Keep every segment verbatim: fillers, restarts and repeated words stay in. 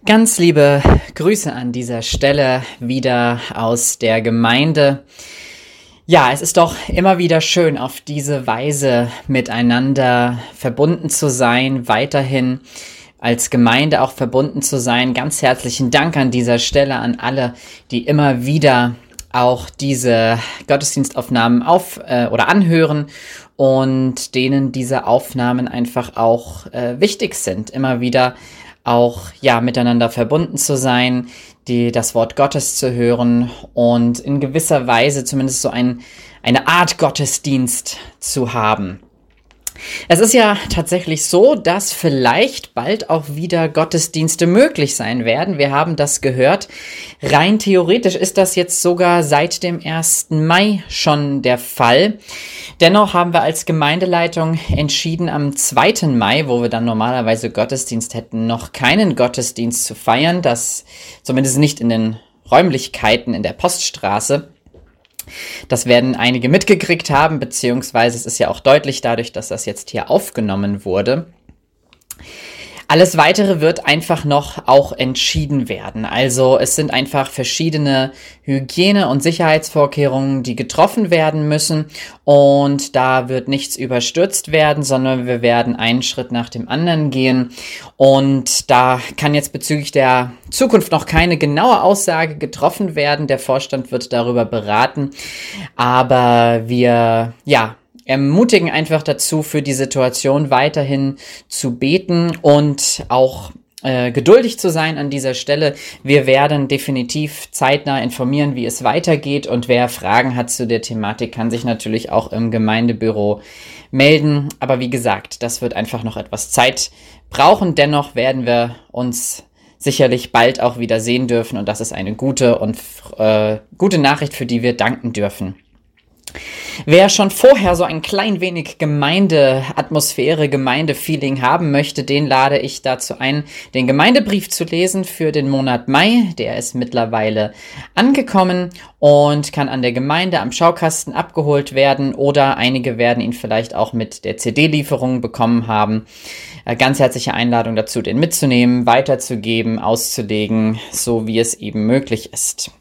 Ganz liebe Grüße an dieser Stelle wieder aus der Gemeinde. Ja, es ist doch immer wieder schön, auf diese Weise miteinander verbunden zu sein, weiterhin als Gemeinde auch verbunden zu sein. Ganz herzlichen Dank an dieser Stelle an alle, die immer wieder auch diese Gottesdienstaufnahmen auf äh, oder anhören und denen diese Aufnahmen einfach auch äh, wichtig sind, immer wieder auch ja miteinander verbunden zu sein, die das Wort Gottes zu hören und in gewisser Weise zumindest so ein, eine Art Gottesdienst zu haben. Es ist ja tatsächlich so, dass vielleicht bald auch wieder Gottesdienste möglich sein werden. Wir haben das gehört. Rein theoretisch ist das jetzt sogar seit dem ersten Mai schon der Fall. Dennoch haben wir als Gemeindeleitung entschieden, am zweiten Mai, wo wir dann normalerweise Gottesdienst hätten, noch keinen Gottesdienst zu feiern. Das zumindest nicht in den Räumlichkeiten in der Poststraße. Das werden einige mitgekriegt haben, beziehungsweise es ist ja auch deutlich dadurch, dass das jetzt hier aufgenommen wurde. Alles Weitere wird einfach noch auch entschieden werden. Also es sind einfach verschiedene Hygiene- und Sicherheitsvorkehrungen, die getroffen werden müssen. Und da wird nichts überstürzt werden, sondern wir werden einen Schritt nach dem anderen gehen. Und da kann jetzt bezüglich der Zukunft noch keine genaue Aussage getroffen werden. Der Vorstand wird darüber beraten. Aber wir, ja, ermutigen einfach dazu, für die Situation weiterhin zu beten und auch äh, geduldig zu sein an dieser Stelle. Wir werden definitiv zeitnah informieren, wie es weitergeht, und wer Fragen hat zu der Thematik, kann sich natürlich auch im Gemeindebüro melden. Aber wie gesagt, das wird einfach noch etwas Zeit brauchen. Dennoch werden wir uns sicherlich bald auch wieder sehen dürfen, und das ist eine gute und äh, gute Nachricht, für die wir danken dürfen. Wer schon vorher so ein klein wenig Gemeindeatmosphäre, Gemeindefeeling haben möchte, den lade ich dazu ein, den Gemeindebrief zu lesen für den Monat Mai. Der ist mittlerweile angekommen und kann an der Gemeinde am Schaukasten abgeholt werden, oder einige werden ihn vielleicht auch mit der C D-Lieferung bekommen haben. Ganz herzliche Einladung dazu, den mitzunehmen, weiterzugeben, auszulegen, so wie es eben möglich ist.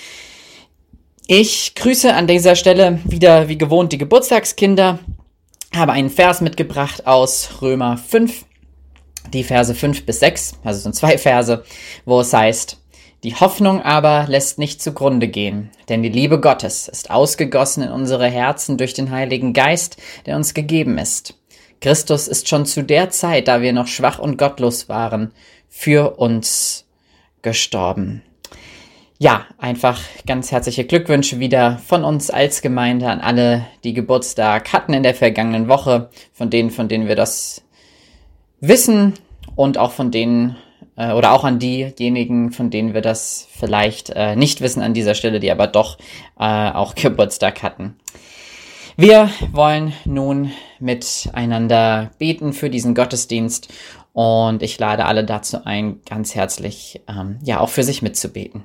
Ich grüße an dieser Stelle wieder wie gewohnt die Geburtstagskinder, habe einen Vers mitgebracht aus Römer fünf, die Verse fünf bis sechs, also sind zwei Verse, wo es heißt: Die Hoffnung aber lässt nicht zugrunde gehen, denn die Liebe Gottes ist ausgegossen in unsere Herzen durch den Heiligen Geist, der uns gegeben ist. Christus ist schon zu der Zeit, da wir noch schwach und gottlos waren, für uns gestorben. Ja, einfach ganz herzliche Glückwünsche wieder von uns als Gemeinde an alle, die Geburtstag hatten in der vergangenen Woche, von denen, von denen wir das wissen, und auch von denen, äh, oder auch an diejenigen, von denen wir das vielleicht äh, nicht wissen an dieser Stelle, die aber doch äh, auch Geburtstag hatten. Wir wollen nun miteinander beten für diesen Gottesdienst, und ich lade alle dazu ein, ganz herzlich ähm, ja auch für sich mitzubeten.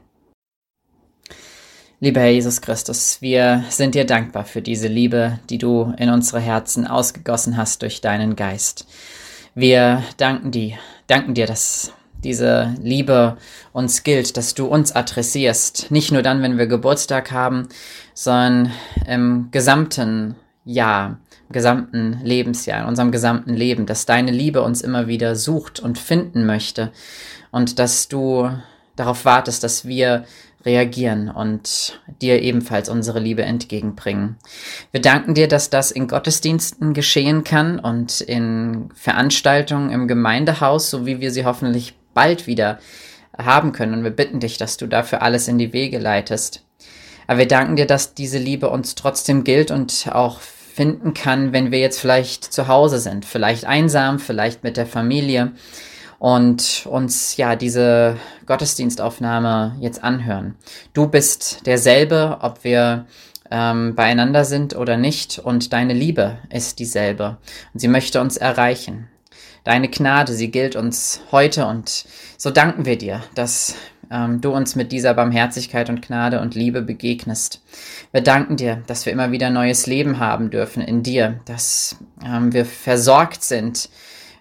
Lieber Herr Jesus Christus, wir sind dir dankbar für diese Liebe, die du in unsere Herzen ausgegossen hast durch deinen Geist. Wir danken dir, danken dir, dass diese Liebe uns gilt, dass du uns adressierst. Nicht nur dann, wenn wir Geburtstag haben, sondern im gesamten Jahr, im gesamten Lebensjahr, in unserem gesamten Leben, dass deine Liebe uns immer wieder sucht und finden möchte, und dass du darauf wartest, dass wir reagieren und dir ebenfalls unsere Liebe entgegenbringen. Wir danken dir, dass das in Gottesdiensten geschehen kann und in Veranstaltungen im Gemeindehaus, so wie wir sie hoffentlich bald wieder haben können. Und wir bitten dich, dass du dafür alles in die Wege leitest. Aber wir danken dir, dass diese Liebe uns trotzdem gilt und auch finden kann, wenn wir jetzt vielleicht zu Hause sind, vielleicht einsam, vielleicht mit der Familie, und uns ja diese Gottesdienstaufnahme jetzt anhören. Du bist derselbe, ob wir ähm, beieinander sind oder nicht, und deine Liebe ist dieselbe, und sie möchte uns erreichen. Deine Gnade, sie gilt uns heute, und so danken wir dir, dass ähm, du uns mit dieser Barmherzigkeit und Gnade und Liebe begegnest. Wir danken dir, dass wir immer wieder neues Leben haben dürfen in dir, dass ähm, wir versorgt sind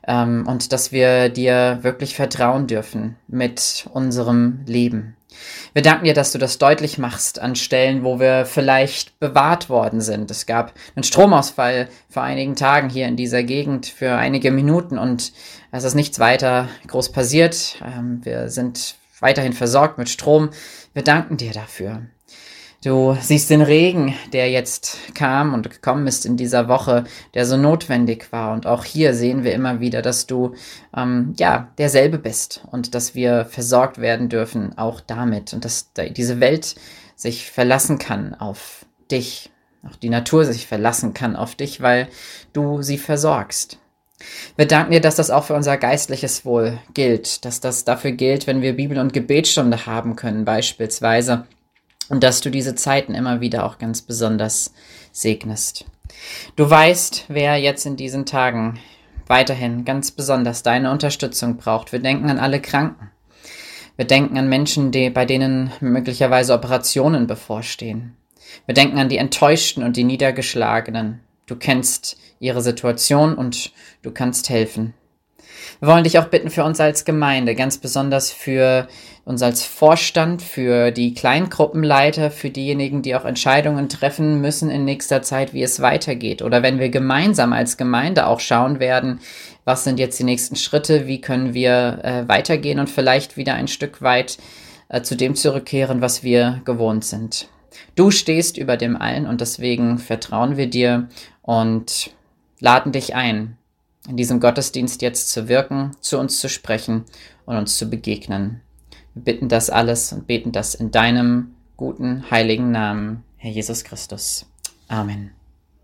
ähm, und dass wir dir wirklich vertrauen dürfen mit unserem Leben. Wir danken dir, dass du das deutlich machst an Stellen, wo wir vielleicht bewahrt worden sind. Es gab einen Stromausfall vor einigen Tagen hier in dieser Gegend für einige Minuten und es ist nichts weiter groß passiert. Ähm, wir sind weiterhin versorgt mit Strom. Wir danken dir dafür. Du siehst den Regen, der jetzt kam und gekommen ist in dieser Woche, der so notwendig war. Und auch hier sehen wir immer wieder, dass du ähm, ja derselbe bist und dass wir versorgt werden dürfen, auch damit. Und dass diese Welt sich verlassen kann auf dich, auch die Natur sich verlassen kann auf dich, weil du sie versorgst. Wir danken dir, dass das auch für unser geistliches Wohl gilt, dass das dafür gilt, wenn wir Bibel- und Gebetsstunde haben können beispielsweise. Und dass du diese Zeiten immer wieder auch ganz besonders segnest. Du weißt, wer jetzt in diesen Tagen weiterhin ganz besonders deine Unterstützung braucht. Wir denken an alle Kranken. Wir denken an Menschen, die, bei denen möglicherweise Operationen bevorstehen. Wir denken an die Enttäuschten und die Niedergeschlagenen. Du kennst ihre Situation und du kannst helfen. Wir wollen dich auch bitten für uns als Gemeinde, ganz besonders für uns als Vorstand, für die Kleingruppenleiter, für diejenigen, die auch Entscheidungen treffen müssen in nächster Zeit, wie es weitergeht. Oder wenn wir gemeinsam als Gemeinde auch schauen werden, was sind jetzt die nächsten Schritte, wie können wir äh, weitergehen und vielleicht wieder ein Stück weit äh, zu dem zurückkehren, was wir gewohnt sind. Du stehst über dem Allen und deswegen vertrauen wir dir und laden dich ein, in diesem Gottesdienst jetzt zu wirken, zu uns zu sprechen und uns zu begegnen. Wir bitten das alles und beten das in deinem guten, heiligen Namen, Herr Jesus Christus. Amen.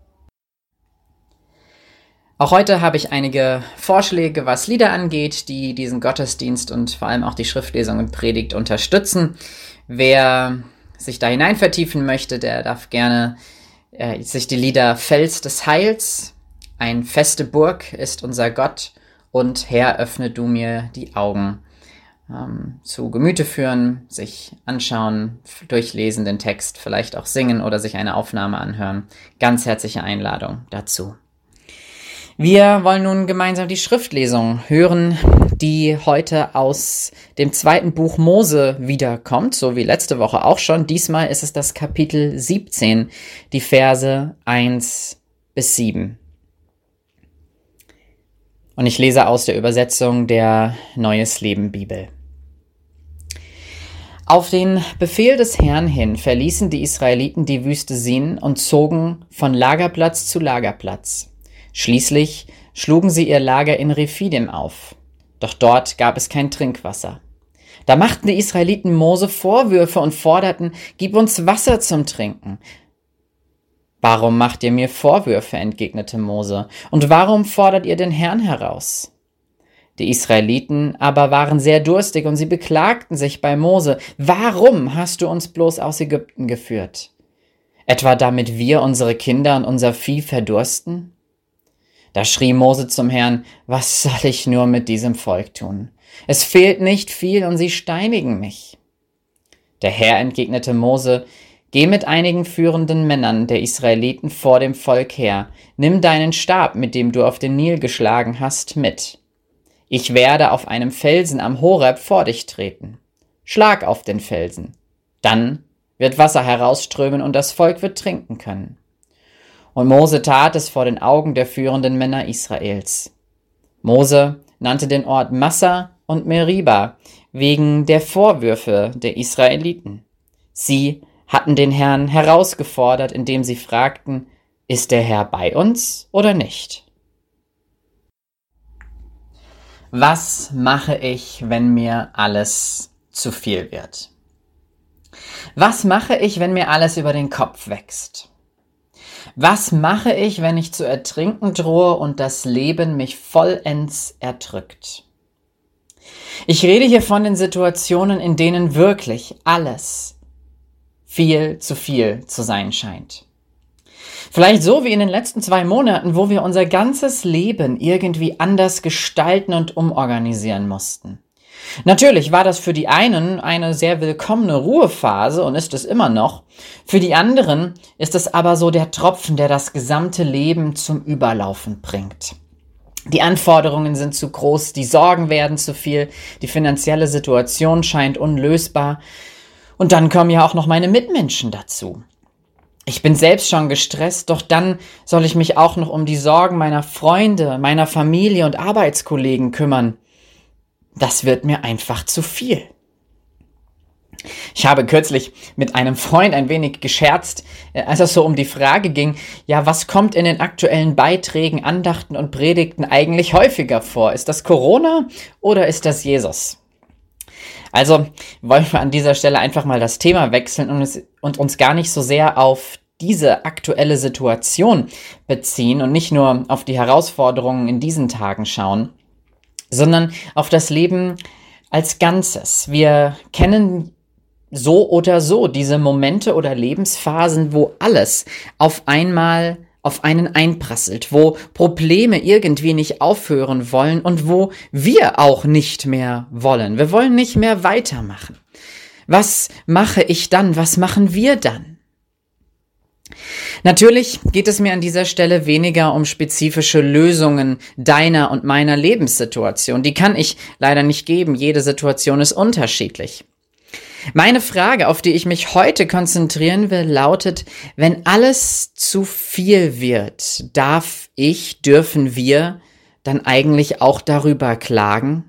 Auch heute habe ich einige Vorschläge, was Lieder angeht, die diesen Gottesdienst und vor allem auch die Schriftlesung und Predigt unterstützen. Wer sich da hinein vertiefen möchte, der darf gerne äh, sich die Lieder Fels des Heils, Ein feste Burg ist unser Gott und Herr, öffne du mir die Augen ähm, zu Gemüte führen, sich anschauen, durchlesen den Text, vielleicht auch singen oder sich eine Aufnahme anhören. Ganz herzliche Einladung dazu. Wir wollen nun gemeinsam die Schriftlesung hören, die heute aus dem zweiten Buch Mose wiederkommt, so wie letzte Woche auch schon. Diesmal ist es das Kapitel siebzehn, die Verse eins bis sieben. Und ich lese aus der Übersetzung der Neues Leben Bibel. Auf den Befehl des Herrn hin verließen die Israeliten die Wüste Sin und zogen von Lagerplatz zu Lagerplatz. Schließlich schlugen sie ihr Lager in Rephidim auf. Doch dort gab es kein Trinkwasser. Da machten die Israeliten Mose Vorwürfe und forderten, gib uns Wasser zum Trinken. Warum macht ihr mir Vorwürfe, entgegnete Mose, und warum fordert ihr den Herrn heraus? Die Israeliten aber waren sehr durstig und sie beklagten sich bei Mose, warum hast du uns bloß aus Ägypten geführt? Etwa damit wir unsere Kinder und unser Vieh verdursten? Da schrie Mose zum Herrn, was soll ich nur mit diesem Volk tun? Es fehlt nicht viel und sie steinigen mich. Der Herr entgegnete Mose, geh mit einigen führenden Männern der Israeliten vor dem Volk her, nimm deinen Stab, mit dem du auf den Nil geschlagen hast, mit. Ich werde auf einem Felsen am Horeb vor dich treten. Schlag auf den Felsen. Dann wird Wasser herausströmen und das Volk wird trinken können. Und Mose tat es vor den Augen der führenden Männer Israels. Mose nannte den Ort Massa und Meriba wegen der Vorwürfe der Israeliten. Sie hatten den Herrn herausgefordert, indem sie fragten, ist der Herr bei uns oder nicht? Was mache ich, wenn mir alles zu viel wird? Was mache ich, wenn mir alles über den Kopf wächst? Was mache ich, wenn ich zu ertrinken drohe und das Leben mich vollends erdrückt? Ich rede hier von den Situationen, in denen wirklich alles viel zu viel zu sein scheint. Vielleicht so wie in den letzten zwei Monaten, wo wir unser ganzes Leben irgendwie anders gestalten und umorganisieren mussten. Natürlich war das für die einen eine sehr willkommene Ruhephase und ist es immer noch. Für die anderen ist es aber so der Tropfen, der das gesamte Leben zum Überlaufen bringt. Die Anforderungen sind zu groß, die Sorgen werden zu viel, die finanzielle Situation scheint unlösbar. Und dann kommen ja auch noch meine Mitmenschen dazu. Ich bin selbst schon gestresst, doch dann soll ich mich auch noch um die Sorgen meiner Freunde, meiner Familie und Arbeitskollegen kümmern. Das wird mir einfach zu viel. Ich habe kürzlich mit einem Freund ein wenig gescherzt, als es so um die Frage ging, ja, was kommt in den aktuellen Beiträgen, Andachten und Predigten eigentlich häufiger vor? Ist das Corona oder ist das Jesus? Also wollen wir an dieser Stelle einfach mal das Thema wechseln und, es, und uns gar nicht so sehr auf diese aktuelle Situation beziehen und nicht nur auf die Herausforderungen in diesen Tagen schauen, sondern auf das Leben als Ganzes. Wir kennen so oder so diese Momente oder Lebensphasen, wo alles auf einmal auf einen einprasselt, wo Probleme irgendwie nicht aufhören wollen und wo wir auch nicht mehr wollen. Wir wollen nicht mehr weitermachen. Was mache ich dann? Was machen wir dann? Natürlich geht es mir an dieser Stelle weniger um spezifische Lösungen deiner und meiner Lebenssituation. Die kann ich leider nicht geben. Jede Situation ist unterschiedlich. Meine Frage, auf die ich mich heute konzentrieren will, lautet: Wenn alles zu viel wird, darf ich, dürfen wir dann eigentlich auch darüber klagen?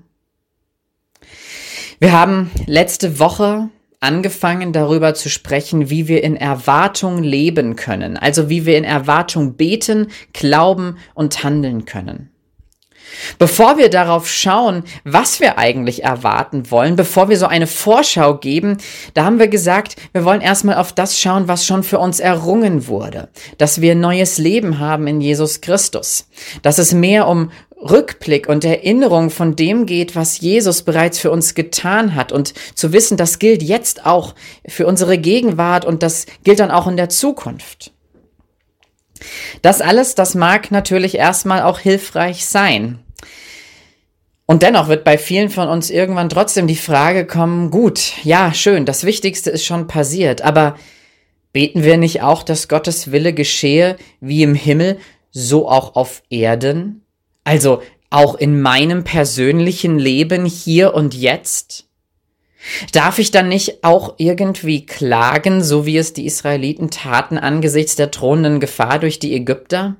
Wir haben letzte Woche angefangen, darüber zu sprechen, wie wir in Erwartung leben können, also wie wir in Erwartung beten, glauben und handeln können. Bevor wir darauf schauen, was wir eigentlich erwarten wollen, bevor wir so eine Vorschau geben, da haben wir gesagt, wir wollen erstmal auf das schauen, was schon für uns errungen wurde, dass wir ein neues Leben haben in Jesus Christus, dass es mehr um Rückblick und Erinnerung von dem geht, was Jesus bereits für uns getan hat und zu wissen, das gilt jetzt auch für unsere Gegenwart und das gilt dann auch in der Zukunft. Das alles, das mag natürlich erstmal auch hilfreich sein. Und dennoch wird bei vielen von uns irgendwann trotzdem die Frage kommen, gut, ja, schön, das Wichtigste ist schon passiert, aber beten wir nicht auch, dass Gottes Wille geschehe, wie im Himmel, so auch auf Erden? Also auch in meinem persönlichen Leben hier und jetzt? Darf ich dann nicht auch irgendwie klagen, so wie es die Israeliten taten angesichts der drohenden Gefahr durch die Ägypter?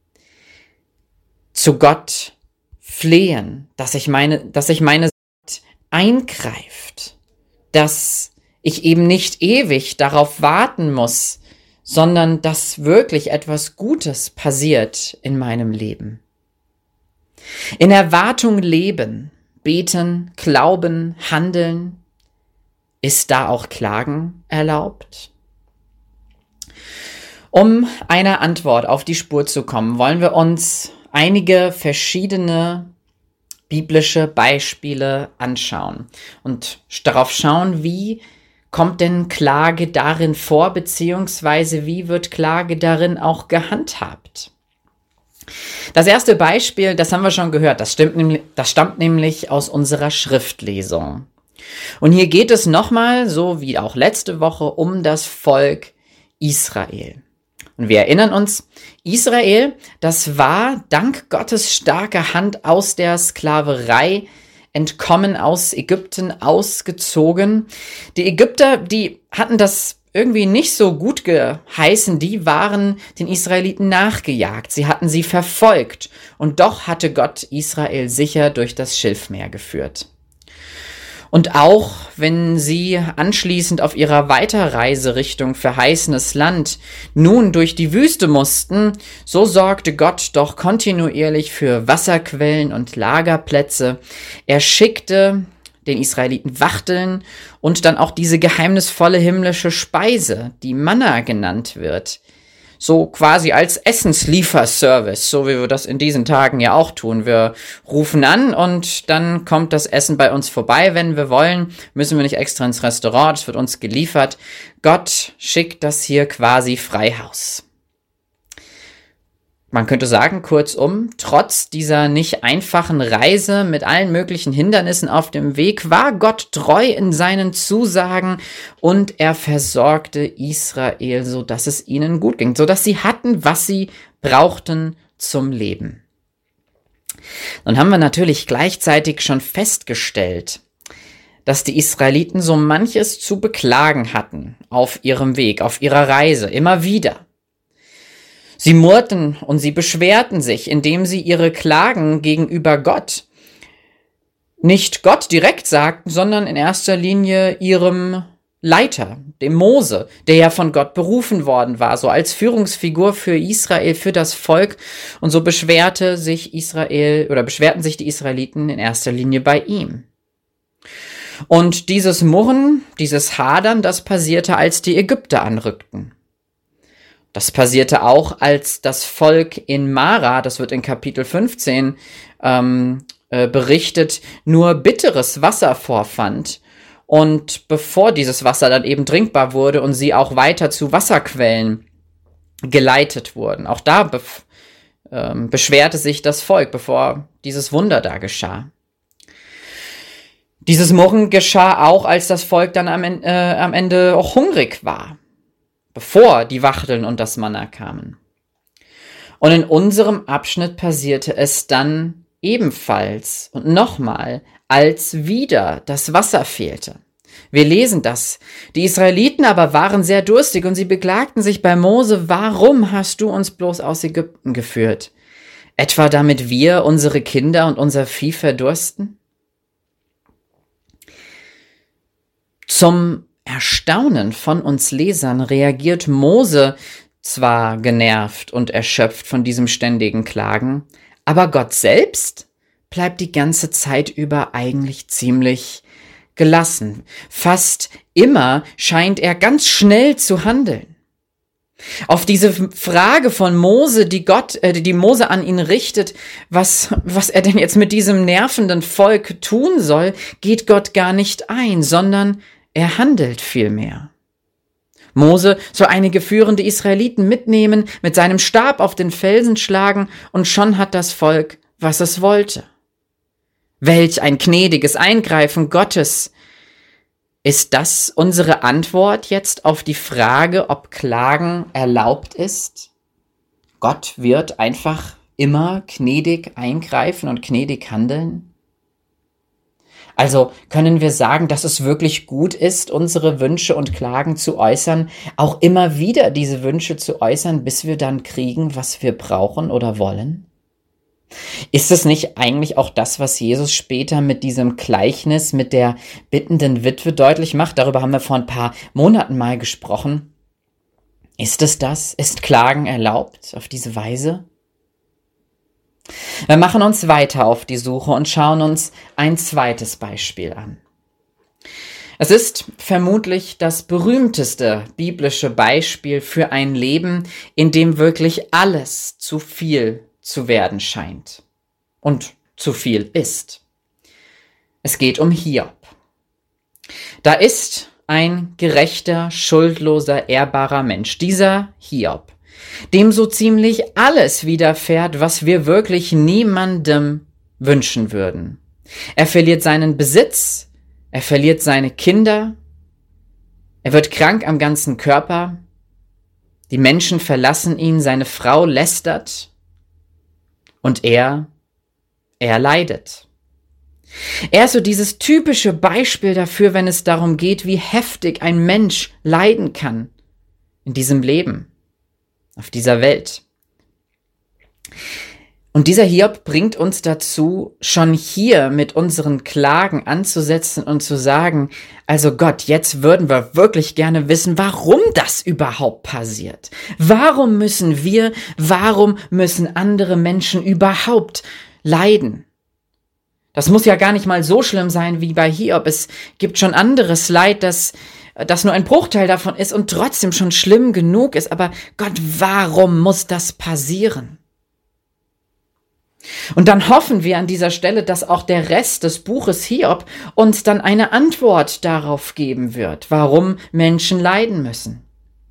Zu Gott flehen, dass ich meine, dass ich meine Sicht eingreift, dass ich eben nicht ewig darauf warten muss, sondern dass wirklich etwas Gutes passiert in meinem Leben. In Erwartung leben, beten, glauben, handeln. Ist da auch Klagen erlaubt? Um einer Antwort auf die Spur zu kommen, wollen wir uns einige verschiedene biblische Beispiele anschauen und darauf schauen, wie kommt denn Klage darin vor, beziehungsweise wie wird Klage darin auch gehandhabt? Das erste Beispiel, das haben wir schon gehört, das, stimmt nämlich, das stammt nämlich aus unserer Schriftlesung. Und hier geht es nochmal, so wie auch letzte Woche, um das Volk Israel. Und wir erinnern uns, Israel, das war dank Gottes starker Hand aus der Sklaverei entkommen, aus Ägypten ausgezogen. Die Ägypter, die hatten das irgendwie nicht so gut geheißen, die waren den Israeliten nachgejagt, sie hatten sie verfolgt und doch hatte Gott Israel sicher durch das Schilfmeer geführt. Und auch wenn sie anschließend auf ihrer Weiterreise Richtung verheißenes Land nun durch die Wüste mussten, so sorgte Gott doch kontinuierlich für Wasserquellen und Lagerplätze. Er schickte den Israeliten Wachteln und dann auch diese geheimnisvolle himmlische Speise, die Manna genannt wird. So quasi als Essenslieferservice, so wie wir das in diesen Tagen ja auch tun. Wir rufen an und dann kommt das Essen bei uns vorbei, wenn wir wollen. Müssen wir nicht extra ins Restaurant, es wird uns geliefert. Gott schickt das hier quasi frei Haus. Man könnte sagen, kurzum, trotz dieser nicht einfachen Reise mit allen möglichen Hindernissen auf dem Weg, war Gott treu in seinen Zusagen und er versorgte Israel, so dass es ihnen gut ging, so dass sie hatten, was sie brauchten zum Leben. Nun haben wir natürlich gleichzeitig schon festgestellt, dass die Israeliten so manches zu beklagen hatten auf ihrem Weg, auf ihrer Reise, immer wieder. Sie murrten und sie beschwerten sich, indem sie ihre Klagen gegenüber Gott nicht Gott direkt sagten, sondern in erster Linie ihrem Leiter, dem Mose, der ja von Gott berufen worden war, so als Führungsfigur für Israel, für das Volk. Und so beschwerte sich Israel oder beschwerten sich die Israeliten in erster Linie bei ihm. Und dieses Murren, dieses Hadern, das passierte, als die Ägypter anrückten. Das passierte auch, als das Volk in Mara, das wird in Kapitel fünfzehn ähm, äh, berichtet, nur bitteres Wasser vorfand. Und bevor dieses Wasser dann eben trinkbar wurde und sie auch weiter zu Wasserquellen geleitet wurden. Auch da be- ähm, beschwerte sich das Volk, bevor dieses Wunder da geschah. Dieses Murren geschah auch, als das Volk dann am, äh, am Ende auch hungrig war, bevor die Wachteln und das Manna kamen. Und in unserem Abschnitt passierte es dann ebenfalls und nochmal, als wieder das Wasser fehlte. Wir lesen das. Die Israeliten aber waren sehr durstig und sie beklagten sich bei Mose: Warum hast du uns bloß aus Ägypten geführt? Etwa damit wir, unsere Kinder und unser Vieh verdursten? Zum Erstaunen von uns Lesern reagiert Mose zwar genervt und erschöpft von diesem ständigen Klagen, aber Gott selbst bleibt die ganze Zeit über eigentlich ziemlich gelassen. Fast immer scheint er ganz schnell zu handeln. Auf diese Frage von Mose, die Gott, äh, die Mose an ihn richtet, was, was er denn jetzt mit diesem nervenden Volk tun soll, geht Gott gar nicht ein, sondern er handelt vielmehr. Mose soll einige führende Israeliten mitnehmen, mit seinem Stab auf den Felsen schlagen, und schon hat das Volk, was es wollte. Welch ein gnädiges Eingreifen Gottes! Ist das unsere Antwort jetzt auf die Frage, ob Klagen erlaubt ist? Gott wird einfach immer gnädig eingreifen und gnädig handeln? Also können wir sagen, dass es wirklich gut ist, unsere Wünsche und Klagen zu äußern, auch immer wieder diese Wünsche zu äußern, bis wir dann kriegen, was wir brauchen oder wollen? Ist es nicht eigentlich auch das, was Jesus später mit diesem Gleichnis mit der bittenden Witwe deutlich macht? Darüber haben wir vor ein paar Monaten mal gesprochen. Ist es das? Ist Klagen erlaubt auf diese Weise? Wir machen uns weiter auf die Suche und schauen uns ein zweites Beispiel an. Es ist vermutlich das berühmteste biblische Beispiel für ein Leben, in dem wirklich alles zu viel zu werden scheint und zu viel ist. Es geht um Hiob. Da ist ein gerechter, schuldloser, ehrbarer Mensch, dieser Hiob, dem so ziemlich alles widerfährt, was wir wirklich niemandem wünschen würden. Er verliert seinen Besitz, er verliert seine Kinder, er wird krank am ganzen Körper, die Menschen verlassen ihn, seine Frau lästert und er, er leidet. Er ist so dieses typische Beispiel dafür, wenn es darum geht, wie heftig ein Mensch leiden kann in diesem Leben, auf dieser Welt. Und dieser Hiob bringt uns dazu, schon hier mit unseren Klagen anzusetzen und zu sagen, also Gott, jetzt würden wir wirklich gerne wissen, warum das überhaupt passiert. Warum müssen wir, warum müssen andere Menschen überhaupt leiden? Das muss ja gar nicht mal so schlimm sein wie bei Hiob. Es gibt schon anderes Leid, das das nur ein Bruchteil davon ist und trotzdem schon schlimm genug ist. Aber Gott, warum muss das passieren? Und dann hoffen wir an dieser Stelle, dass auch der Rest des Buches Hiob uns dann eine Antwort darauf geben wird, warum Menschen leiden müssen.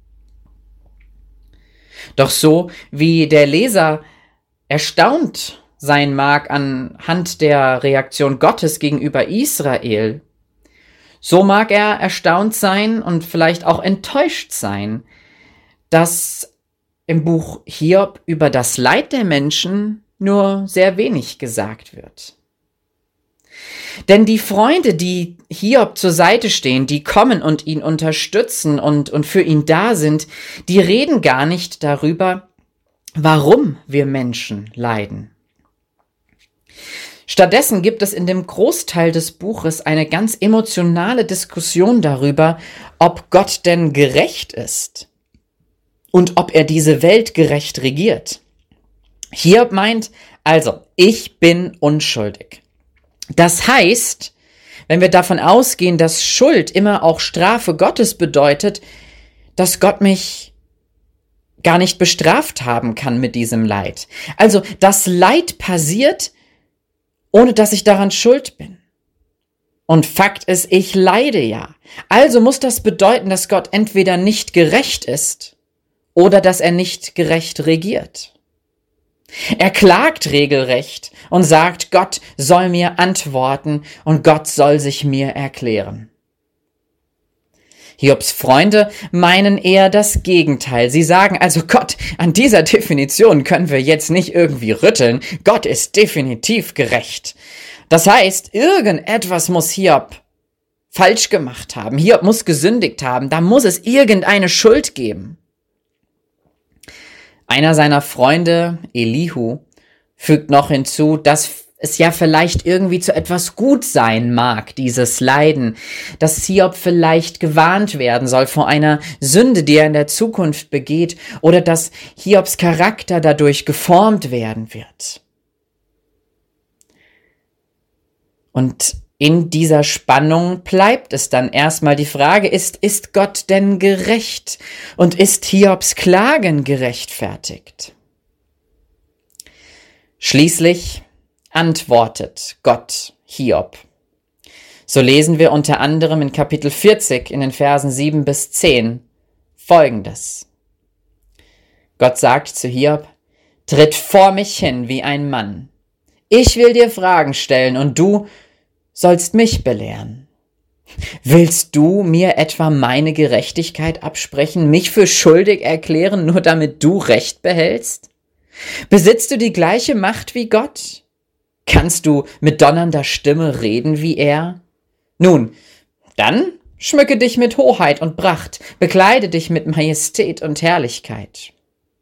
Doch so wie der Leser erstaunt sein mag anhand der Reaktion Gottes gegenüber Israel, so mag er erstaunt sein und vielleicht auch enttäuscht sein, dass im Buch Hiob über das Leid der Menschen nur sehr wenig gesagt wird. Denn die Freunde, die Hiob zur Seite stehen, die kommen und ihn unterstützen und, und für ihn da sind, die reden gar nicht darüber, warum wir Menschen leiden. Stattdessen gibt es in dem Großteil des Buches eine ganz emotionale Diskussion darüber, ob Gott denn gerecht ist und ob er diese Welt gerecht regiert. Hiob meint, also, ich bin unschuldig. Das heißt, wenn wir davon ausgehen, dass Schuld immer auch Strafe Gottes bedeutet, dass Gott mich gar nicht bestraft haben kann mit diesem Leid. Also das Leid passiert, ohne dass ich daran schuld bin. Und Fakt ist, ich leide ja. Also muss das bedeuten, dass Gott entweder nicht gerecht ist oder dass er nicht gerecht regiert. Er klagt regelrecht und sagt, Gott soll mir antworten und Gott soll sich mir erklären. Hiobs Freunde meinen eher das Gegenteil. Sie sagen also, Gott, an dieser Definition können wir jetzt nicht irgendwie rütteln. Gott ist definitiv gerecht. Das heißt, irgendetwas muss Hiob falsch gemacht haben. Hiob muss gesündigt haben. Da muss es irgendeine Schuld geben. Einer seiner Freunde, Elihu, fügt noch hinzu, dass es ja vielleicht irgendwie zu etwas gut sein mag, dieses Leiden, dass Hiob vielleicht gewarnt werden soll vor einer Sünde, die er in der Zukunft begeht, oder dass Hiobs Charakter dadurch geformt werden wird. Und in dieser Spannung bleibt es dann erstmal die Frage, ist, ist Gott denn gerecht? Und ist Hiobs Klagen gerechtfertigt? Schließlich antwortet Gott Hiob. So lesen wir unter anderem in Kapitel vierzig in den Versen sieben bis zehn Folgendes. Gott sagt zu Hiob, tritt vor mich hin wie ein Mann. Ich will dir Fragen stellen und du sollst mich belehren. Willst du mir etwa meine Gerechtigkeit absprechen, mich für schuldig erklären, nur damit du Recht behältst? Besitzt du die gleiche Macht wie Gott? Kannst du mit donnernder Stimme reden wie er? Nun, dann schmücke dich mit Hoheit und Pracht, bekleide dich mit Majestät und Herrlichkeit.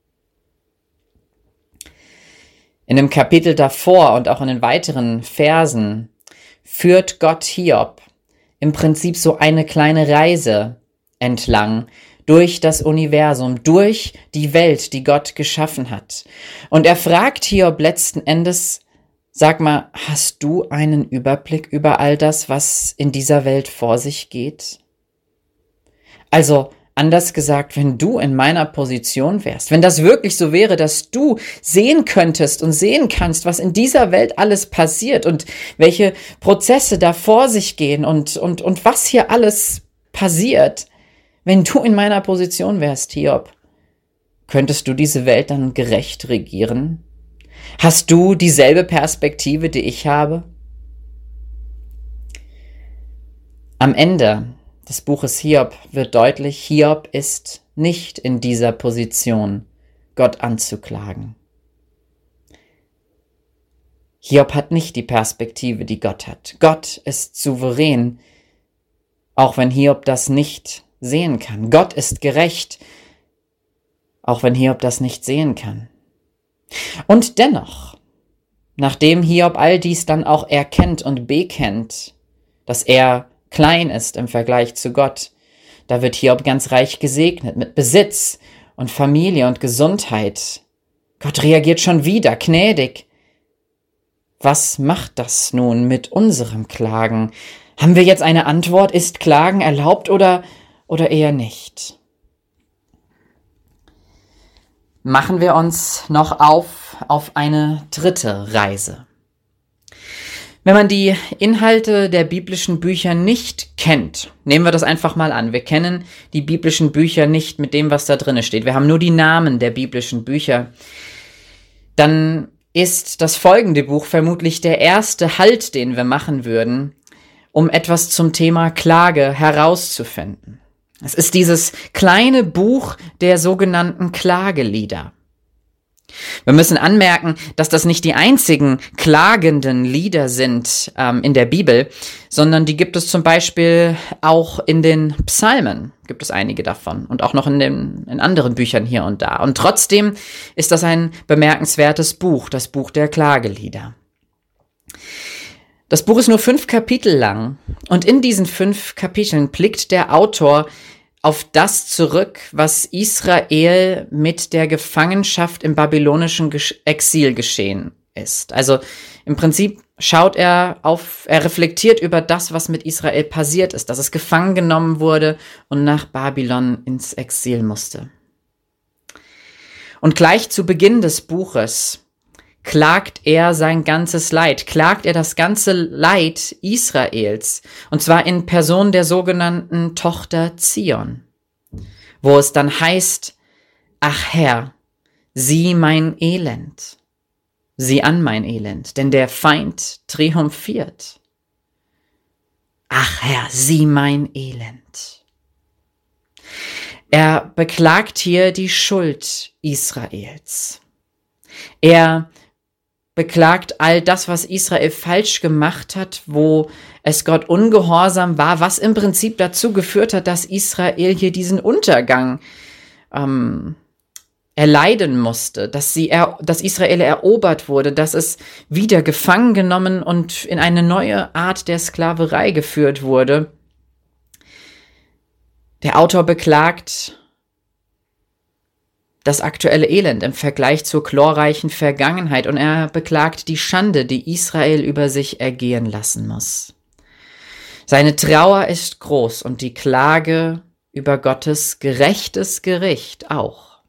In dem Kapitel davor und auch in den weiteren Versen führt Gott Hiob im Prinzip so eine kleine Reise entlang durch das Universum, durch die Welt, die Gott geschaffen hat. Und er fragt Hiob letzten Endes, sag mal, hast du einen Überblick über all das, was in dieser Welt vor sich geht? Also, anders gesagt, wenn du in meiner Position wärst, wenn das wirklich so wäre, dass du sehen könntest und sehen kannst, was in dieser Welt alles passiert und welche Prozesse da vor sich gehen und, und, und was hier alles passiert, wenn du in meiner Position wärst, Hiob, könntest du diese Welt dann gerecht regieren? Hast du dieselbe Perspektive, die ich habe? Am Ende des Buches Hiob wird deutlich, Hiob ist nicht in dieser Position, Gott anzuklagen. Hiob hat nicht die Perspektive, die Gott hat. Gott ist souverän, auch wenn Hiob das nicht sehen kann. Gott ist gerecht, auch wenn Hiob das nicht sehen kann. Und dennoch, nachdem Hiob all dies dann auch erkennt und bekennt, dass er klein ist im Vergleich zu Gott, da wird Hiob ganz reich gesegnet mit Besitz und Familie und Gesundheit. Gott reagiert schon wieder gnädig. Was macht das nun mit unserem Klagen? Haben wir jetzt eine Antwort? Ist Klagen erlaubt oder, oder eher nicht? Machen wir uns noch auf auf eine dritte Reise. Wenn man die Inhalte der biblischen Bücher nicht kennt, nehmen wir das einfach mal an. Wir kennen die biblischen Bücher nicht mit dem, was da drin steht. Wir haben nur die Namen der biblischen Bücher. Dann ist das folgende Buch vermutlich der erste Halt, den wir machen würden, um etwas zum Thema Klage herauszufinden. Es ist dieses kleine Buch der sogenannten Klagelieder. Wir müssen anmerken, dass das nicht die einzigen klagenden Lieder sind ähm, in der Bibel, sondern die gibt es zum Beispiel auch in den Psalmen, gibt es einige davon und auch noch in, den, in anderen Büchern hier und da. Und trotzdem ist das ein bemerkenswertes Buch, das Buch der Klagelieder. Das Buch ist nur fünf Kapitel lang und in diesen fünf Kapiteln blickt der Autor auf das zurück, was Israel mit der Gefangenschaft im babylonischen Exil geschehen ist. Also im Prinzip schaut er auf, er reflektiert über das, was mit Israel passiert ist, dass es gefangen genommen wurde und nach Babylon ins Exil musste. Und gleich zu Beginn des Buches klagt er sein ganzes Leid, klagt er das ganze Leid Israels, und zwar in Person der sogenannten Tochter Zion, wo es dann heißt, ach Herr, sieh mein Elend, sieh an mein Elend, denn der Feind triumphiert. Ach Herr, sieh mein Elend. Er beklagt hier die Schuld Israels. Er beklagt all das, was Israel falsch gemacht hat, wo es Gott ungehorsam war, was im Prinzip dazu geführt hat, dass Israel hier diesen Untergang ähm, erleiden musste, dass, sie er, dass Israel erobert wurde, dass es wieder gefangen genommen und in eine neue Art der Sklaverei geführt wurde. Der Autor beklagt das aktuelle Elend im Vergleich zur glorreichen Vergangenheit und er beklagt die Schande, die Israel über sich ergehen lassen muss. Seine Trauer ist groß und die Klage über Gottes gerechtes Gericht auch.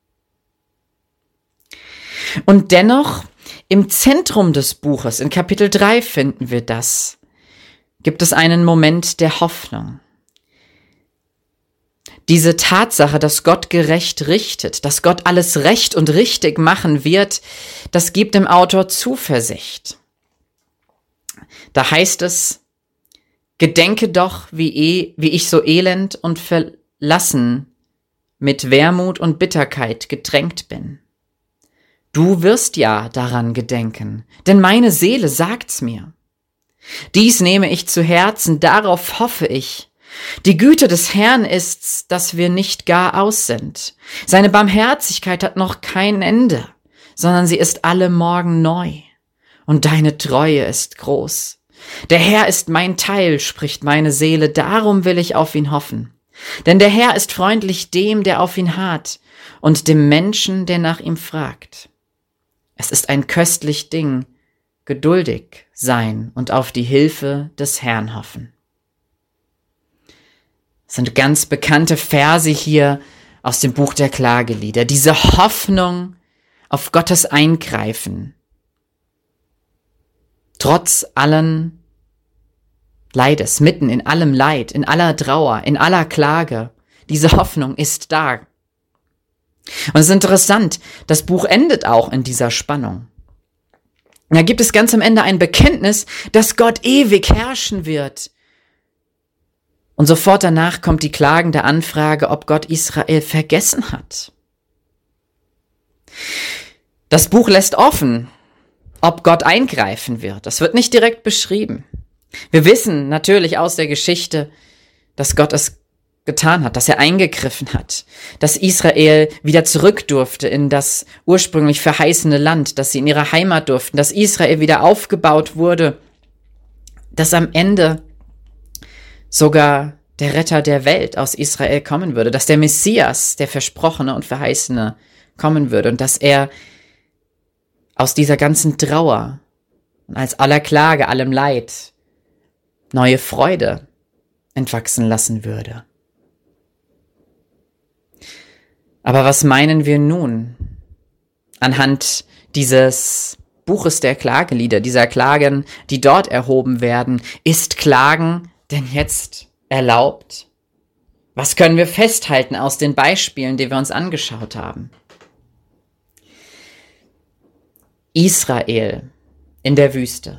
Und dennoch, im Zentrum des Buches, in Kapitel drei finden wir das, gibt es einen Moment der Hoffnung. Diese Tatsache, dass Gott gerecht richtet, dass Gott alles recht und richtig machen wird, das gibt dem Autor Zuversicht. Da heißt es, gedenke doch, wie, eh, wie ich so elend und verlassen mit Wermut und Bitterkeit getränkt bin. Du wirst ja daran gedenken, denn meine Seele sagt's mir. Dies nehme ich zu Herzen, darauf hoffe ich. Die Güte des Herrn ist's, dass wir nicht gar aus sind. Seine Barmherzigkeit hat noch kein Ende, sondern sie ist alle Morgen neu. Und deine Treue ist groß. Der Herr ist mein Teil, spricht meine Seele, darum will ich auf ihn hoffen. Denn der Herr ist freundlich dem, der auf ihn harrt, und dem Menschen, der nach ihm fragt. Es ist ein köstlich Ding, geduldig sein und auf die Hilfe des Herrn hoffen. Das sind ganz bekannte Verse hier aus dem Buch der Klagelieder. Diese Hoffnung auf Gottes Eingreifen. Trotz allen Leides, mitten in allem Leid, in aller Trauer, in aller Klage. Diese Hoffnung ist da. Und es ist interessant, das Buch endet auch in dieser Spannung. Da gibt es ganz am Ende ein Bekenntnis, dass Gott ewig herrschen wird. Und sofort danach kommt die klagende Anfrage, ob Gott Israel vergessen hat. Das Buch lässt offen, ob Gott eingreifen wird. Das wird nicht direkt beschrieben. Wir wissen natürlich aus der Geschichte, dass Gott es getan hat, dass er eingegriffen hat, dass Israel wieder zurück durfte in das ursprünglich verheißene Land, dass sie in ihre Heimat durften, dass Israel wieder aufgebaut wurde, dass am Ende sogar der Retter der Welt aus Israel kommen würde, dass der Messias, der Versprochene und Verheißene, kommen würde und dass er aus dieser ganzen Trauer und als aller Klage, allem Leid neue Freude entwachsen lassen würde. Aber was meinen wir nun anhand dieses Buches der Klagelieder, dieser Klagen, die dort erhoben werden? Ist Klagen denn jetzt erlaubt? Was können wir festhalten aus den Beispielen, die wir uns angeschaut haben? Israel in der Wüste,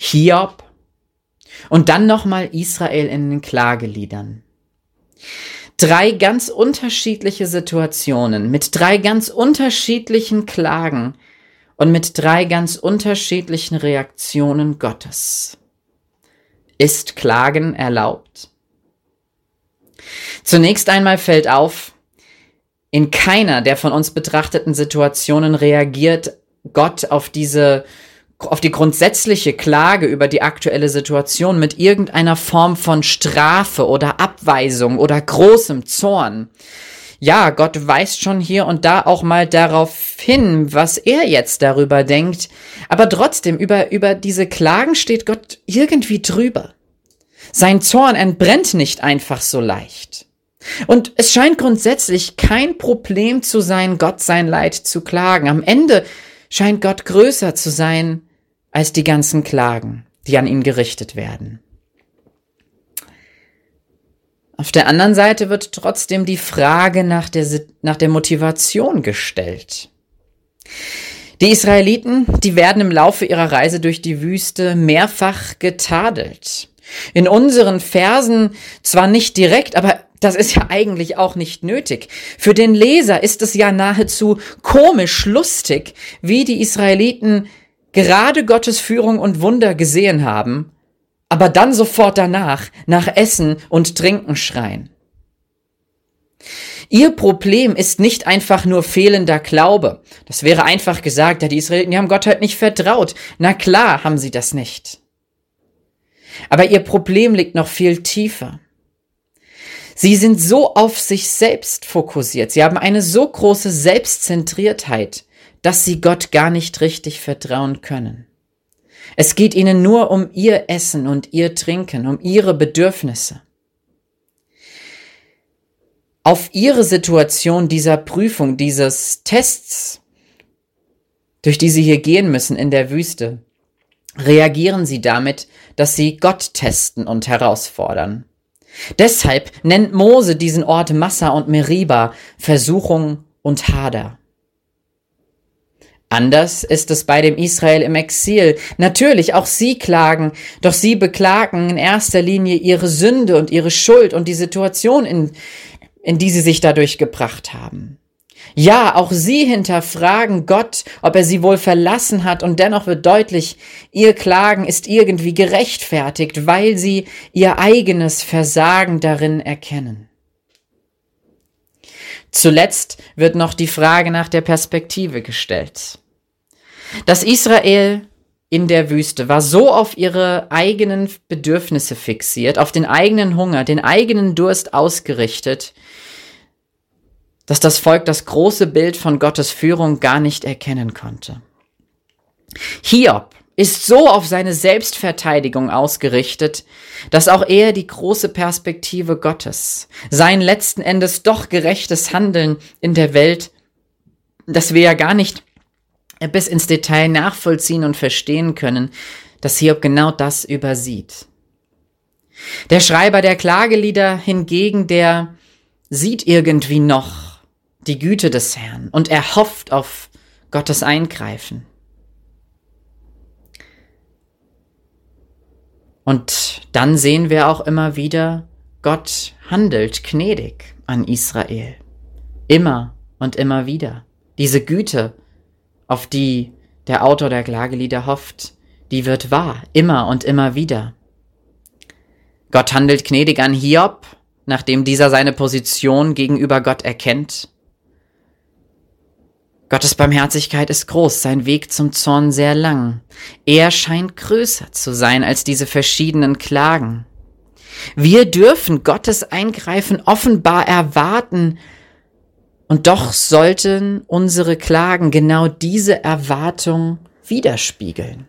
Hiob und dann nochmal Israel in den Klageliedern. Drei ganz unterschiedliche Situationen mit drei ganz unterschiedlichen Klagen und mit drei ganz unterschiedlichen Reaktionen Gottes. Ist Klagen erlaubt? Zunächst einmal fällt auf, in keiner der von uns betrachteten Situationen reagiert Gott auf diese, auf die grundsätzliche Klage über die aktuelle Situation mit irgendeiner Form von Strafe oder Abweisung oder großem Zorn. Ja, Gott weist schon hier und da auch mal darauf hin, was er jetzt darüber denkt, aber trotzdem, über, über diese Klagen steht Gott irgendwie drüber. Sein Zorn entbrennt nicht einfach so leicht. Und es scheint grundsätzlich kein Problem zu sein, Gott sein Leid zu klagen. Am Ende scheint Gott größer zu sein als die ganzen Klagen, die an ihn gerichtet werden. Auf der anderen Seite wird trotzdem die Frage nach der, nach der Motivation gestellt. Die Israeliten, die werden im Laufe ihrer Reise durch die Wüste mehrfach getadelt. In unseren Versen zwar nicht direkt, aber das ist ja eigentlich auch nicht nötig. Für den Leser ist es ja nahezu komisch lustig, wie die Israeliten gerade Gottes Führung und Wunder gesehen haben, aber dann sofort danach nach Essen und Trinken schreien. Ihr Problem ist nicht einfach nur fehlender Glaube. Das wäre einfach gesagt, ja, die Israeliten, die haben Gott halt nicht vertraut. Na klar haben sie das nicht. Aber ihr Problem liegt noch viel tiefer. Sie sind so auf sich selbst fokussiert. Sie haben eine so große Selbstzentriertheit, dass sie Gott gar nicht richtig vertrauen können. Es geht ihnen nur um ihr Essen und ihr Trinken, um ihre Bedürfnisse. Auf ihre Situation dieser Prüfung, dieses Tests, durch die sie hier gehen müssen in der Wüste, reagieren sie damit, dass sie Gott testen und herausfordern. Deshalb nennt Mose diesen Ort Massa und Meriba, Versuchung und Hader. Anders ist es bei dem Israel im Exil. Natürlich, auch sie klagen, doch sie beklagen in erster Linie ihre Sünde und ihre Schuld und die Situation, in, in die sie sich dadurch gebracht haben. Ja, auch sie hinterfragen Gott, ob er sie wohl verlassen hat, und dennoch wird deutlich, ihr Klagen ist irgendwie gerechtfertigt, weil sie ihr eigenes Versagen darin erkennen. Zuletzt wird noch die Frage nach der Perspektive gestellt. Das Israel in der Wüste war so auf ihre eigenen Bedürfnisse fixiert, auf den eigenen Hunger, den eigenen Durst ausgerichtet, dass das Volk das große Bild von Gottes Führung gar nicht erkennen konnte. Hiob ist so auf seine Selbstverteidigung ausgerichtet, dass auch er die große Perspektive Gottes, sein letzten Endes doch gerechtes Handeln in der Welt, das wir ja gar nicht bis ins Detail nachvollziehen und verstehen können, dass Hiob genau das übersieht. Der Schreiber der Klagelieder hingegen, der sieht irgendwie noch die Güte des Herrn und er hofft auf Gottes Eingreifen. Und dann sehen wir auch immer wieder, Gott handelt gnädig an Israel. Immer und immer wieder. Diese Güte, auf die der Autor der Klagelieder hofft, die wird wahr, immer und immer wieder. Gott handelt gnädig an Hiob, nachdem dieser seine Position gegenüber Gott erkennt. Gottes Barmherzigkeit ist groß, sein Weg zum Zorn sehr lang. Er scheint größer zu sein als diese verschiedenen Klagen. Wir dürfen Gottes Eingreifen offenbar erwarten, und doch sollten unsere Klagen genau diese Erwartung widerspiegeln.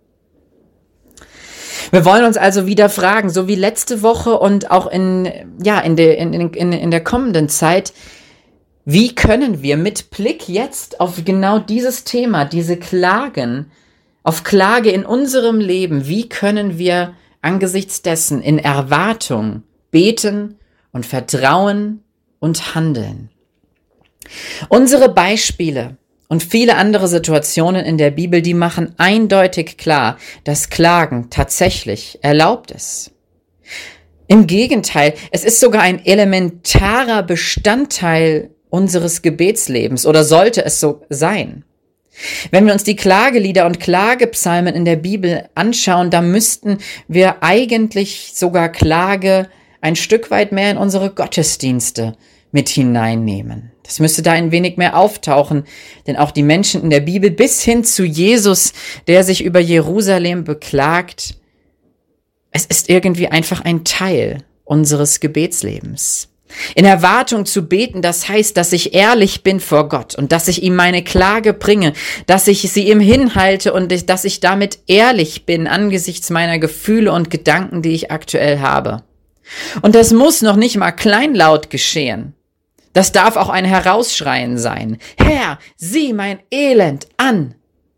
Wir wollen uns also wieder fragen, so wie letzte Woche und auch in, ja, in, der, in, in, in der kommenden Zeit, wie können wir mit Blick jetzt auf genau dieses Thema, diese Klagen, auf Klage in unserem Leben, wie können wir angesichts dessen in Erwartung beten und vertrauen und handeln? Unsere Beispiele und viele andere Situationen in der Bibel, die machen eindeutig klar, dass Klagen tatsächlich erlaubt ist. Im Gegenteil, es ist sogar ein elementarer Bestandteil unseres Gebetslebens oder sollte es so sein. Wenn wir uns die Klagelieder und Klagepsalmen in der Bibel anschauen, dann müssten wir eigentlich sogar Klage ein Stück weit mehr in unsere Gottesdienste mit hineinnehmen. Das müsste da ein wenig mehr auftauchen, denn auch die Menschen in der Bibel bis hin zu Jesus, der sich über Jerusalem beklagt, es ist irgendwie einfach ein Teil unseres Gebetslebens. In Erwartung zu beten, das heißt, dass ich ehrlich bin vor Gott und dass ich ihm meine Klage bringe, dass ich sie ihm hinhalte und dass ich damit ehrlich bin angesichts meiner Gefühle und Gedanken, die ich aktuell habe. Und das muss noch nicht mal kleinlaut geschehen. Das darf auch ein Herausschreien sein. Herr, sieh mein Elend an!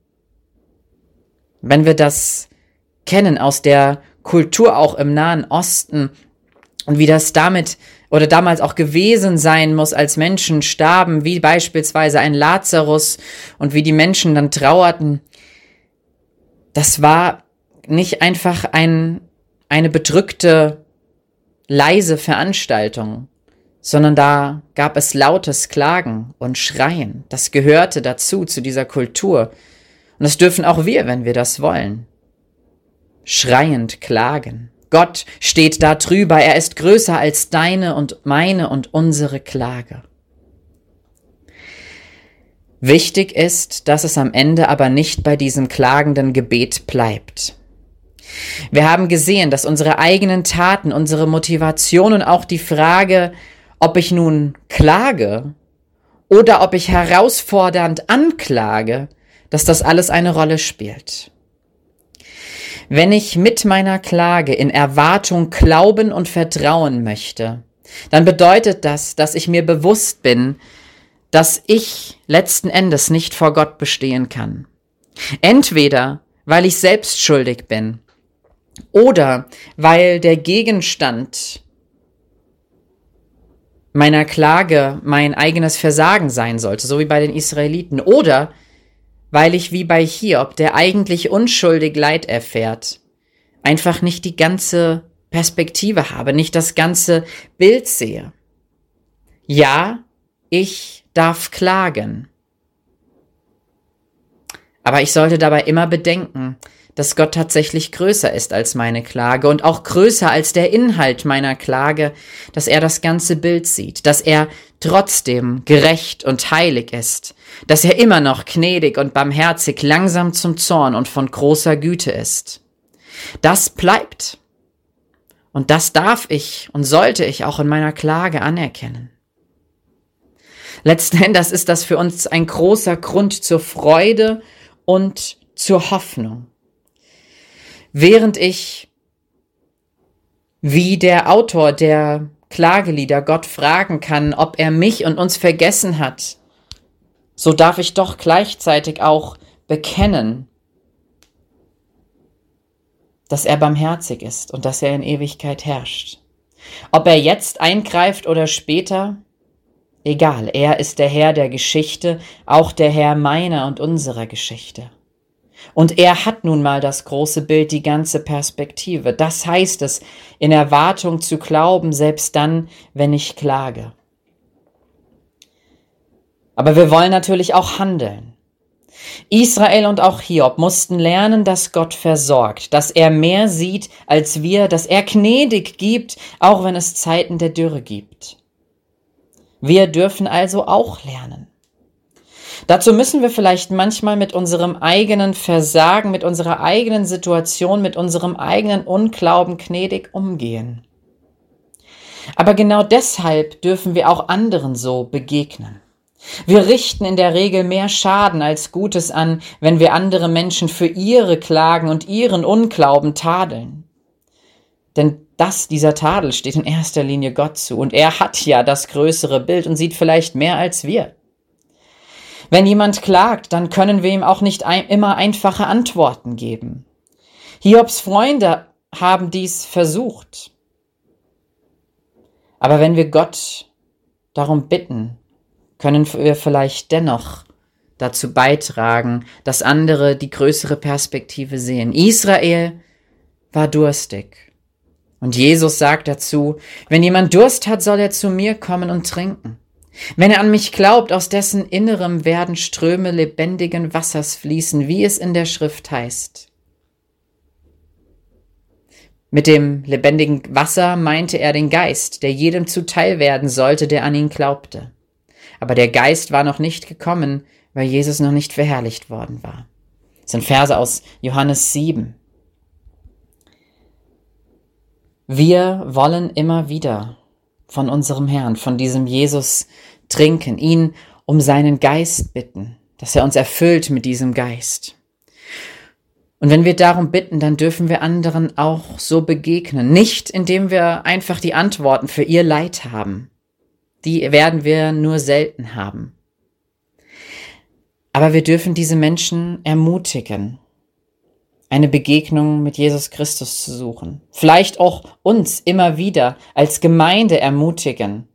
Wenn wir das kennen aus der Kultur auch im Nahen Osten und wie das damit oder damals auch gewesen sein muss, als Menschen starben, wie beispielsweise ein Lazarus und wie die Menschen dann trauerten, das war nicht einfach ein, eine bedrückte, leise Veranstaltung, sondern da gab es lautes Klagen und Schreien. Das gehörte dazu, zu dieser Kultur. Und das dürfen auch wir, wenn wir das wollen. Schreiend klagen. Gott steht da drüber, er ist größer als deine und meine und unsere Klage. Wichtig ist, dass es am Ende aber nicht bei diesem klagenden Gebet bleibt. Wir haben gesehen, dass unsere eigenen Taten, unsere Motivation und auch die Frage, ob ich nun klage oder ob ich herausfordernd anklage, dass das alles eine Rolle spielt. Wenn ich mit meiner Klage in Erwartung glauben und vertrauen möchte, dann bedeutet das, dass ich mir bewusst bin, dass ich letzten Endes nicht vor Gott bestehen kann. Entweder, weil ich selbst schuldig bin oder weil der Gegenstand meiner Klage mein eigenes Versagen sein sollte, so wie bei den Israeliten, oder weil ich wie bei Hiob, der eigentlich unschuldig Leid erfährt, einfach nicht die ganze Perspektive habe, nicht das ganze Bild sehe. Ja, ich darf klagen. Aber ich sollte dabei immer bedenken, dass Gott tatsächlich größer ist als meine Klage und auch größer als der Inhalt meiner Klage, dass er das ganze Bild sieht, dass er trotzdem gerecht und heilig ist, dass er immer noch gnädig und barmherzig, langsam zum Zorn und von großer Güte ist. Das bleibt. Und das darf ich und sollte ich auch in meiner Klage anerkennen. Letzten Endes ist das für uns ein großer Grund zur Freude und zur Hoffnung. Während ich, wie der Autor der Klagelieder, Gott fragen kann, ob er mich und uns vergessen hat, so darf ich doch gleichzeitig auch bekennen, dass er barmherzig ist und dass er in Ewigkeit herrscht. Ob er jetzt eingreift oder später, egal, er ist der Herr der Geschichte, auch der Herr meiner und unserer Geschichte. Und er hat nun mal das große Bild, die ganze Perspektive. Das heißt es, in Erwartung zu glauben, selbst dann, wenn ich klage. Aber wir wollen natürlich auch handeln. Israel und auch Hiob mussten lernen, dass Gott versorgt, dass er mehr sieht als wir, dass er gnädig gibt, auch wenn es Zeiten der Dürre gibt. Wir dürfen also auch lernen. Dazu müssen wir vielleicht manchmal mit unserem eigenen Versagen, mit unserer eigenen Situation, mit unserem eigenen Unglauben gnädig umgehen. Aber genau deshalb dürfen wir auch anderen so begegnen. Wir richten in der Regel mehr Schaden als Gutes an, wenn wir andere Menschen für ihre Klagen und ihren Unglauben tadeln. Denn das, dieser Tadel steht in erster Linie Gott zu und er hat ja das größere Bild und sieht vielleicht mehr als wir. Wenn jemand klagt, dann können wir ihm auch nicht ein, immer einfache Antworten geben. Hiobs Freunde haben dies versucht. Aber wenn wir Gott darum bitten, können wir vielleicht dennoch dazu beitragen, dass andere die größere Perspektive sehen. Israel war durstig Und Jesus sagt dazu, wenn jemand Durst hat, soll er zu mir kommen und trinken. Wenn er an mich glaubt, aus dessen Innerem werden Ströme lebendigen Wassers fließen, wie es in der Schrift heißt. Mit dem lebendigen Wasser meinte er den Geist, der jedem zuteil werden sollte, der an ihn glaubte. Aber der Geist war noch nicht gekommen, weil Jesus noch nicht verherrlicht worden war. Das sind Verse aus Johannes sieben. Wir wollen immer wieder von unserem Herrn, von diesem Jesus trinken, ihn um seinen Geist bitten, dass er uns erfüllt mit diesem Geist. Und wenn wir darum bitten, dann dürfen wir anderen auch so begegnen. Nicht, indem wir einfach die Antworten für ihr Leid haben. Die werden wir nur selten haben. Aber wir dürfen diese Menschen ermutigen, eine Begegnung mit Jesus Christus zu suchen. Vielleicht auch uns immer wieder als Gemeinde ermutigen,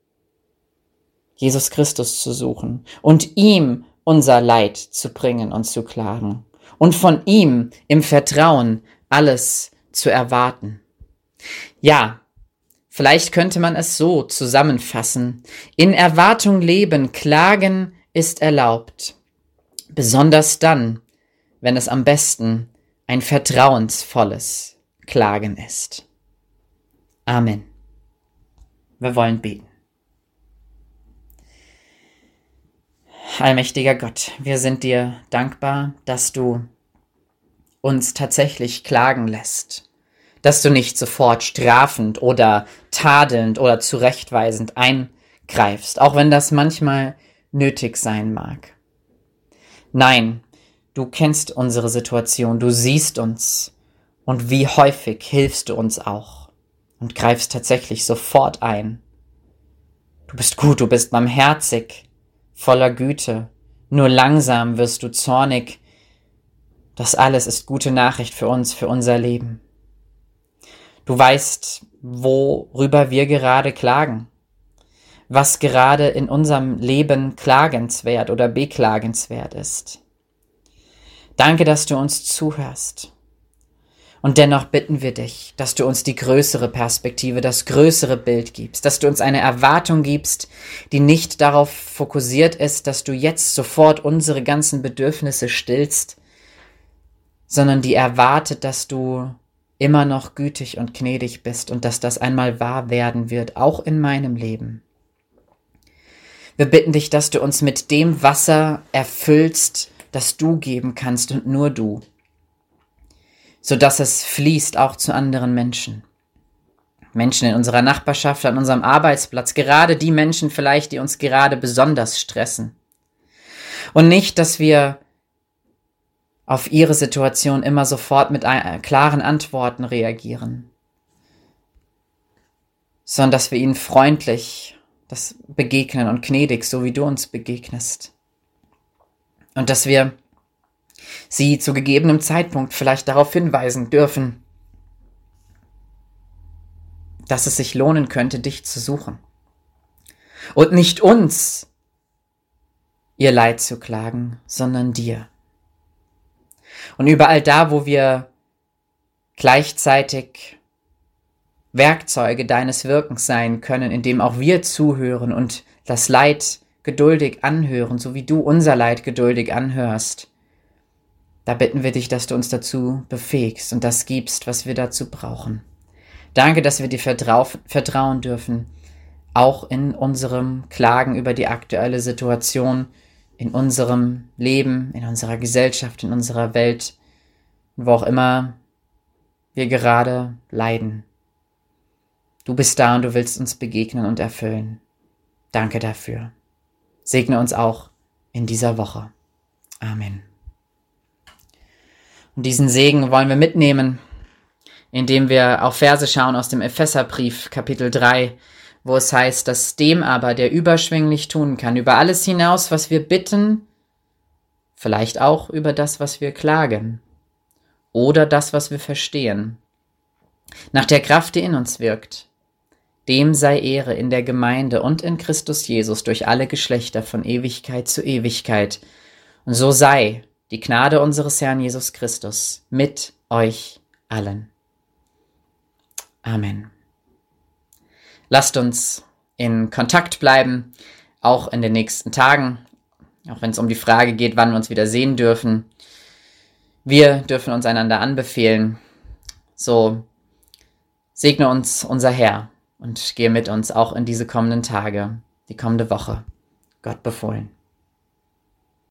Jesus Christus zu suchen und ihm unser Leid zu bringen und zu klagen. Und von ihm im Vertrauen alles zu erwarten. Ja, vielleicht könnte man es so zusammenfassen. In Erwartung leben, klagen ist erlaubt. Besonders dann, wenn es am besten ein vertrauensvolles Klagen ist. Amen. Wir wollen beten. Allmächtiger Gott, wir sind dir dankbar, dass du uns tatsächlich klagen lässt, dass du nicht sofort strafend oder tadelnd oder zurechtweisend eingreifst, auch wenn das manchmal nötig sein mag. Nein, du kennst unsere Situation, du siehst uns und wie häufig hilfst du uns auch und greifst tatsächlich sofort ein. Du bist gut, du bist barmherzig, voller Güte, nur langsam wirst du zornig. Das alles ist gute Nachricht für uns, für unser Leben. Du weißt, worüber wir gerade klagen, was gerade in unserem Leben klagenswert oder beklagenswert ist. Danke, dass du uns zuhörst. Und dennoch bitten wir dich, dass du uns die größere Perspektive, das größere Bild gibst, dass du uns eine Erwartung gibst, die nicht darauf fokussiert ist, dass du jetzt sofort unsere ganzen Bedürfnisse stillst, sondern die erwartet, dass du immer noch gütig und gnädig bist und dass das einmal wahr werden wird, auch in meinem Leben. Wir bitten dich, dass du uns mit dem Wasser erfüllst, das du geben kannst und nur du, sodass es fließt auch zu anderen Menschen. Menschen in unserer Nachbarschaft, an unserem Arbeitsplatz, gerade die Menschen vielleicht, die uns gerade besonders stressen. Und nicht, dass wir auf ihre Situation immer sofort mit klaren Antworten reagieren, sondern dass wir ihnen freundlich das begegnen und gnädig, so wie du uns begegnest. Und dass wir sie zu gegebenem Zeitpunkt vielleicht darauf hinweisen dürfen, dass es sich lohnen könnte, dich zu suchen. Und nicht uns ihr Leid zu klagen, sondern dir. Und überall da, wo wir gleichzeitig Werkzeuge deines Wirkens sein können, indem auch wir zuhören und das Leid geduldig anhören, so wie du unser Leid geduldig anhörst, da bitten wir dich, dass du uns dazu befähigst und das gibst, was wir dazu brauchen. Danke, dass wir dir vertrau- vertrauen dürfen, auch in unserem Klagen über die aktuelle Situation, in unserem Leben, in unserer Gesellschaft, in unserer Welt, wo auch immer wir gerade leiden. Du bist da und du willst uns begegnen und erfüllen. Danke dafür. Segne uns auch in dieser Woche. Amen. Und diesen Segen wollen wir mitnehmen, indem wir auf Verse schauen aus dem Epheserbrief, Kapitel drei, wo es heißt, dass dem aber, der überschwänglich tun kann, über alles hinaus, was wir bitten, vielleicht auch über das, was wir klagen, oder das, was wir verstehen, nach der Kraft, die in uns wirkt, dem sei Ehre in der Gemeinde und in Christus Jesus durch alle Geschlechter von Ewigkeit zu Ewigkeit. Und so sei die Gnade unseres Herrn Jesus Christus mit euch allen. Amen. Lasst uns in Kontakt bleiben, auch in den nächsten Tagen, auch wenn es um die Frage geht, wann wir uns wieder sehen dürfen. Wir dürfen uns einander anbefehlen. So segne uns unser Herr und gehe mit uns auch in diese kommenden Tage, die kommende Woche. Gott befohlen.